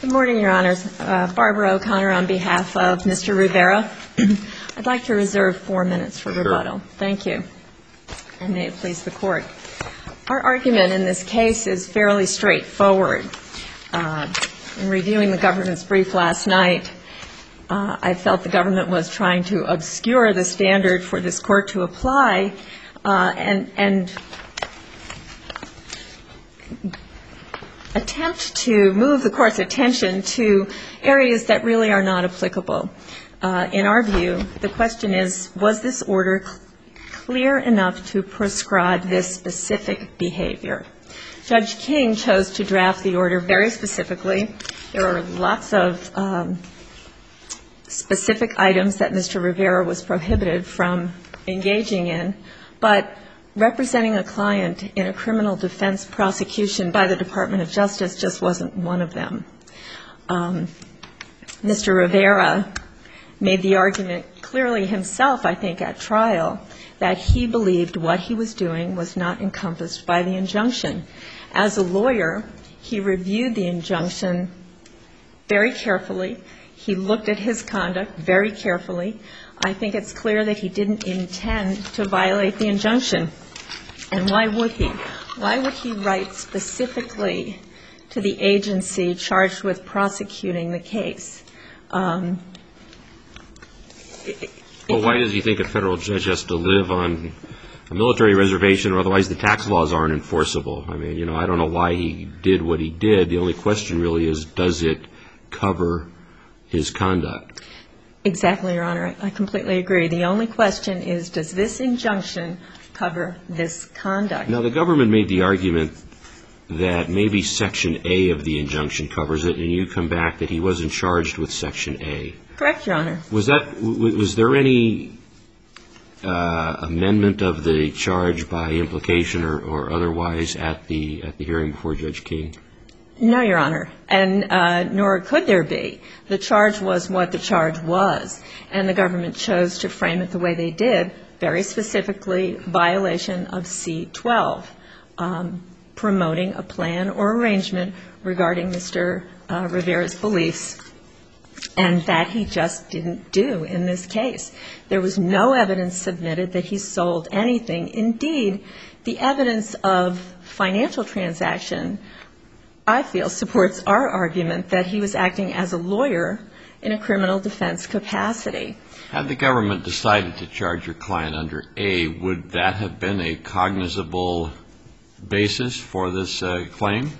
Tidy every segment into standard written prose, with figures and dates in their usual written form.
Good morning, Your Honors. Barbara O'Connor on behalf of Mr. Rivera. I'd like to reserve 4 minutes for rebuttal. Sure. Thank you. And may it please the Court. Our argument in this case is fairly straightforward. In reviewing the government's brief last night, I felt the government was trying to obscure the standard for this Court to apply and attempt to move the Court's attention to areas that really are not applicable. In our view, the question is, was this order clear enough to prescribe this specific behavior? Judge King chose to draft the order very specifically. There are lots of specific items that Mr. Rivera was prohibited from engaging in, but representing a client in a criminal defense prosecution by the Department of Justice just wasn't one of them. Mr. Rivera made the argument clearly himself, I think, at trial, that he believed what he was doing was not encompassed by the injunction. As a lawyer, he reviewed the injunction very carefully. He looked at his conduct very carefully. I think it's clear that he didn't intend to violate the injunction. And why would he? Why would he write specifically to the agency charged with prosecuting the case? Well, why does he think a federal judge has to live on a military reservation, or otherwise the tax laws aren't enforceable? I mean, I don't know why he did what he did. The only question really is, does it cover his conduct? Exactly, Your Honor. I completely agree. The only question is, does this injunction cover this conduct? Now, the government made the argument that maybe Section A of the injunction covers it, and you come back that he wasn't charged with Section A. Correct, Your Honor. Was there any amendment of the charge by implication or otherwise at the hearing before Judge King? No, Your Honor, and nor could there be. The charge was what the charge was, and the government chose to frame it the way they did, very specifically violation of C-12, promoting a plan or arrangement regarding Mr. Rivera's beliefs, and that he just didn't do in this case. There was no evidence submitted that he sold anything. Indeed, the evidence of financial transaction, I feel, supports our argument that he was acting as a lawyer in a criminal defense capacity. Had the government decided to charge your client under A, would that have been a cognizable basis for this claim?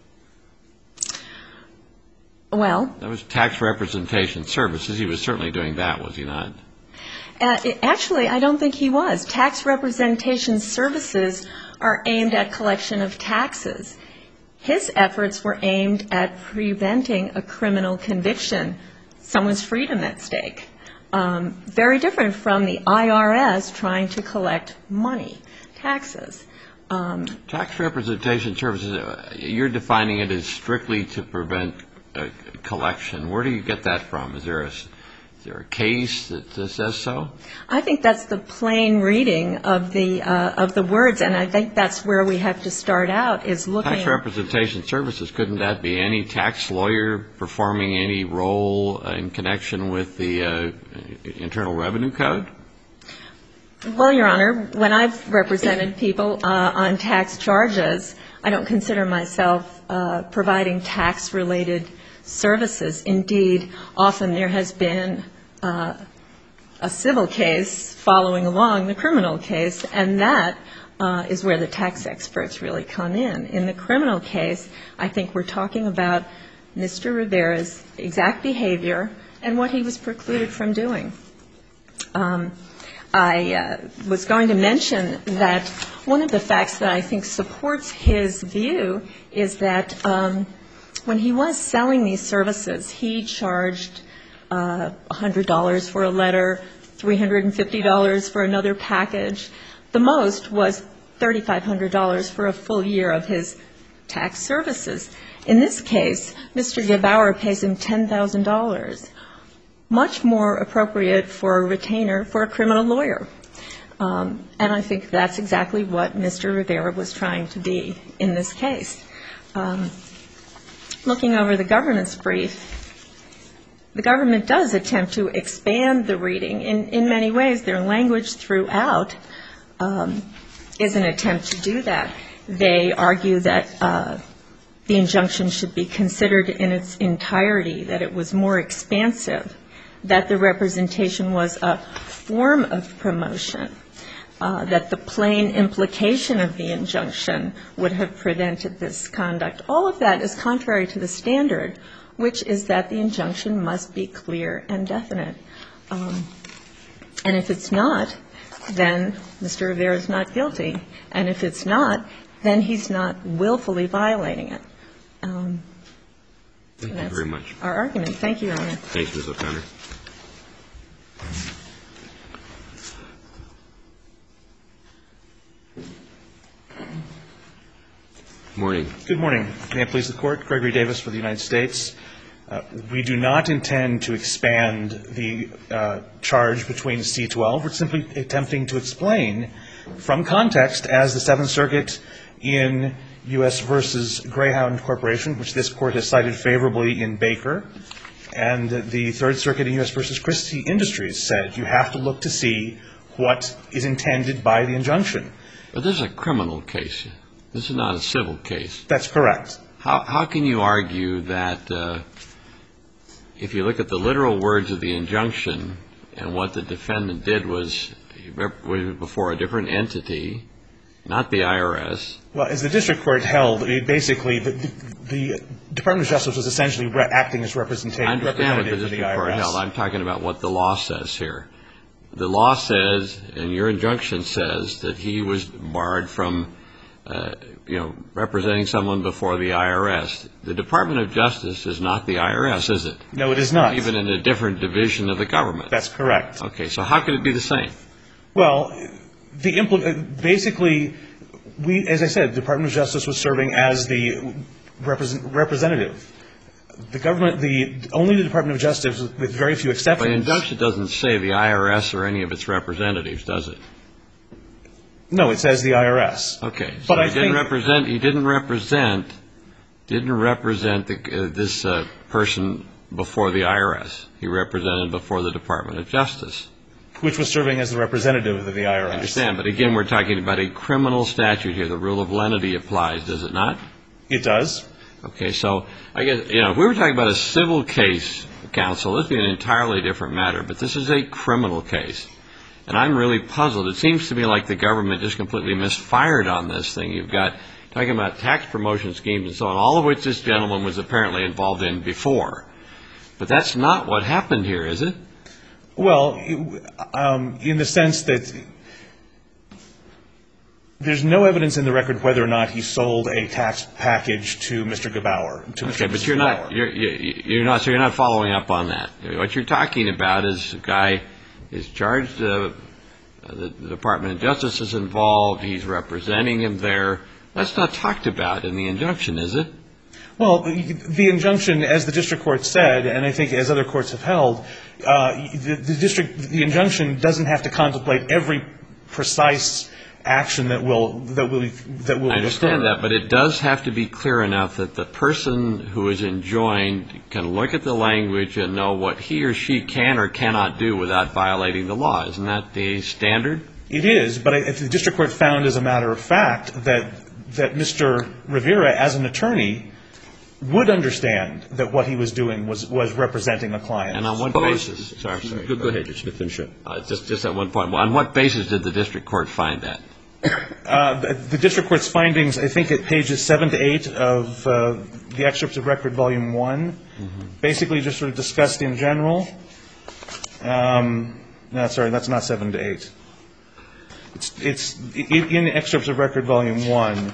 Well, that was tax representation services. He was certainly doing that, was he not? Actually, I don't think he was. Tax representation services are aimed at collection of taxes. His efforts were aimed at preventing a criminal conviction, someone's freedom at stake. Very different from the IRS trying to collect money, taxes. Tax representation services, you're defining it as strictly to prevent collection. Where do you get that from? Is there a case that says so? I think that's the plain reading of the words, and I think that's where we have to start out, is looking. Tax representation services, couldn't that be any tax lawyer performing any role in connection with the Internal Revenue Code? Well, Your Honor, when I've represented people on tax charges, I don't consider myself providing tax-related services. Indeed, often there has been a civil case following along the criminal case, and that is where the tax experts really come in. In the criminal case, I think we're talking about Mr. Rivera's exact behavior and what he was precluded from doing. I was going to mention that one of the facts that I think supports his view is that when he was selling these services, he charged $100 for a letter, $350 for another package. The most was $3,500 for a full year of his tax services. In this case, Mr. Gebauer pays him $10,000, much more appropriate for a retainer for a criminal lawyer. And I think that's exactly what Mr. Rivera was trying to be in this case. looking over the government's brief, the government does attempt to expand the reading. In many ways, their language throughout is an attempt to do that. They argue that the injunction should be considered in its entirety, that it was more expansive, that the representation was a form of promotion, that the plain implication of the injunction would have prevented this conduct. All of that is contrary to the standard, which is that the injunction must be clear and definite. And if it's not, then Mr. Rivera is not guilty. And if it's not, then he's not willfully violating it. Thank you very much. Our argument. Thank you, Your Honor. Thanks, Ms. O'Connor. Morning. Good morning. May it please the Court. Gregory Davis for the United States. We do not intend to expand the charge between C-12. We're simply attempting to explain from context, as the Seventh Circuit in U.S. versus Greyhound Corporation, which this Court has cited favorably in Baker, and the Third Circuit in U.S. versus Christie Industries said you have to look to see what is intended by the injunction. But this is a criminal case. This is not a civil case. That's correct. How can you argue that if you look at the literal words of the injunction and what the defendant did was before a different entity, not the IRS? Well, as the district court held, basically the Department of Justice was essentially acting as representative I understand what the of the district court IRS. held. I'm talking about what the law says here. The law says, and your injunction says, that he was barred from representing someone before the IRS. The Department of Justice is not the IRS, is it? No, it is not. Even in a different division of the government. That's correct. Okay, so how could it be the same? Well, basically, as I said, the Department of Justice was serving as the representative. The government, only the Department of Justice, with very few exceptions. But the injunction doesn't say the IRS or any of its representatives, does it? No, it says the IRS. Okay, so he didn't represent this person before the IRS. He represented before the Department of Justice. Which was serving as the representative of the IRS. I understand, but again, we're talking about a criminal statute here. The rule of lenity applies, does it not? It does. Okay, so I guess, if we were talking about a civil case, counsel, this would be an entirely different matter. But this is a criminal case. And I'm really puzzled. It seems to me like the government just completely misfired on this thing. You've got talking about tax promotion schemes and so on, all of which this gentleman was apparently involved in before. But that's not what happened here, is it? Well, in the sense that there's no evidence in the record whether or not he sold a tax package to Mr. Gebauer. Okay, but you're not following up on that. What you're talking about is a guy is charged, the Department of Justice is involved, he's representing him there. That's not talked about in the injunction, is it? Well, the injunction, as the district court said, and I think as other courts have held, the injunction doesn't have to contemplate every precise action that will occur. I understand that, but it does have to be clear enough that the person who is enjoined can look at the language and know what he or she can or cannot do without violating the law. Isn't that the standard? It is, but the district court found, as a matter of fact, that Mr. Rivera, as an attorney, would understand that what he was doing was representing a client. And on what basis? Sorry. Go ahead, finish it. Just at one point. On what basis did the district court find that? The district court's findings, I think at pages 7 to 8 of the excerpts of Record Volume 1, basically just sort of discussed in general. No, sorry, that's not 7 to 8. It's in the excerpts of Record Volume 1.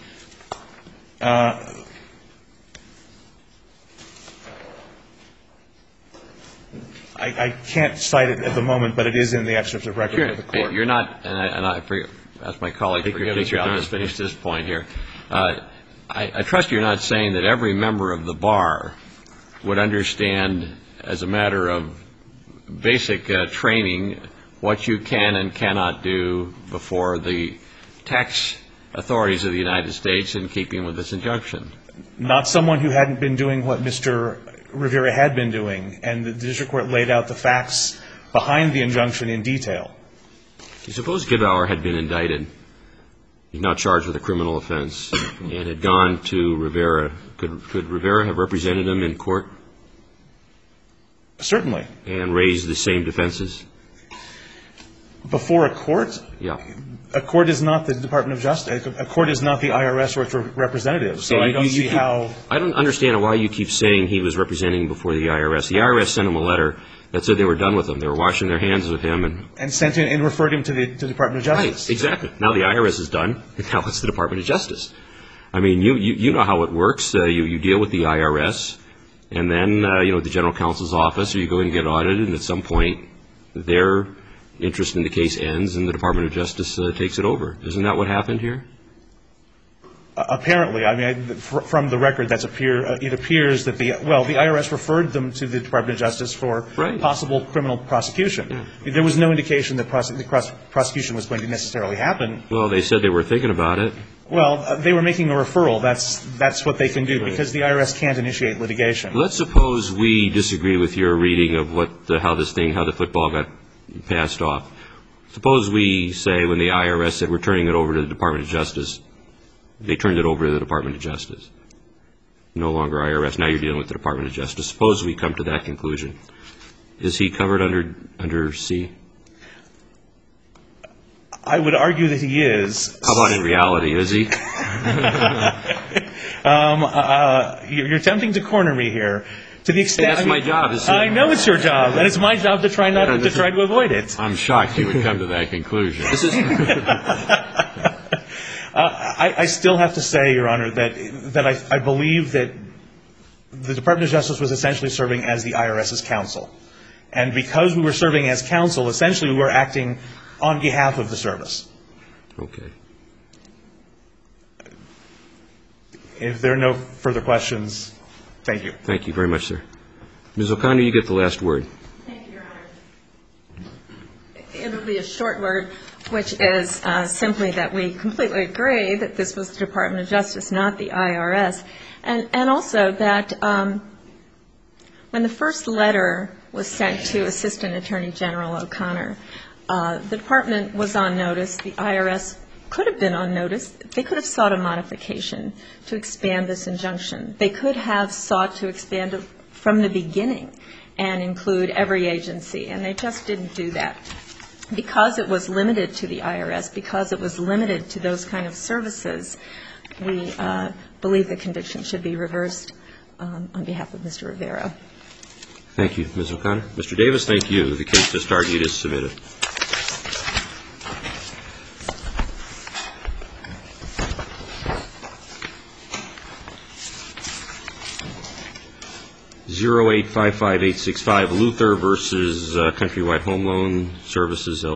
I can't cite it at the moment, but it is in the excerpts of record of the court. You're not, and I ask my colleague to forgive me, I'll just finish this point here. I trust you're not saying that every member of the bar would understand, as a matter of basic training, what you can and cannot do before the tax authorities of the United States in keeping with this injunction. not someone who hadn't been doing what Mr. Rivera had been doing, and the district court laid out the facts behind the injunction in detail. Suppose Gibauer had been indicted. He's now charged with a criminal offense and had gone to Rivera. Could Rivera have represented him in court? Certainly. And raised the same defenses? Before a court? Yeah. A court is not the Department of Justice. A court is not the IRS or its representative. So I don't see how. I don't understand why you keep saying he was representing before the IRS. The IRS sent him a letter that said they were done with him. They were washing their hands with him. And sent him and referred him to the Department of Justice. Right, exactly. Now the IRS is done, and now it's the Department of Justice. I mean, you know how it works. You deal with the IRS, and then, the general counsel's office, or you go and get audited, and at some point their interest in the case ends, and the Department of Justice takes it over. Isn't that what happened here? Apparently. I mean, from the record, it appears that the IRS referred them to the Department of Justice for possible criminal prosecution. Yeah. There was no indication that prosecution was going to necessarily happen. Well, they said they were thinking about it. Well, they were making a referral. That's what they can do, because the IRS can't initiate litigation. Let's suppose we disagree with your reading of how the football got passed off. Suppose we say when the IRS said we're turning it over to the Department of Justice, they turned it over to the Department of Justice. No longer IRS. Now you're dealing with the Department of Justice. Suppose we come to that conclusion. Is he covered under C? I would argue that he is. How about in reality? Is he? You're attempting to corner me here. To the extent that's my job. I know it's your job, and it's my job to try to avoid it. I'm shocked you would come to that conclusion. I still have to say, Your Honor, that I believe that the Department of Justice was essentially serving as the IRS's counsel. And because we were serving as counsel, essentially we were acting on behalf of the service. Okay. If there are no further questions, thank you. Thank you very much, sir. Ms. O'Connor, you get the last word. Thank you, Your Honor. It'll be a short word, which is simply that we completely agree that this was the Department of Justice, not the IRS. And also that when the first letter was sent to Assistant Attorney General O'Connor, the department was on notice. The IRS could have been on notice. They could have sought a modification to expand this injunction. They could have sought to expand it from the beginning and include every agency, and they just didn't do that. Because it was limited to the IRS, because it was limited to those kind of services, we believe the conviction should be reversed on behalf of Mr. Rivera. Thank you, Ms. O'Connor. Mr. Davis, thank you. The case just argued is submitted. (0855-865) Luther versus Countrywide Home Loan Services,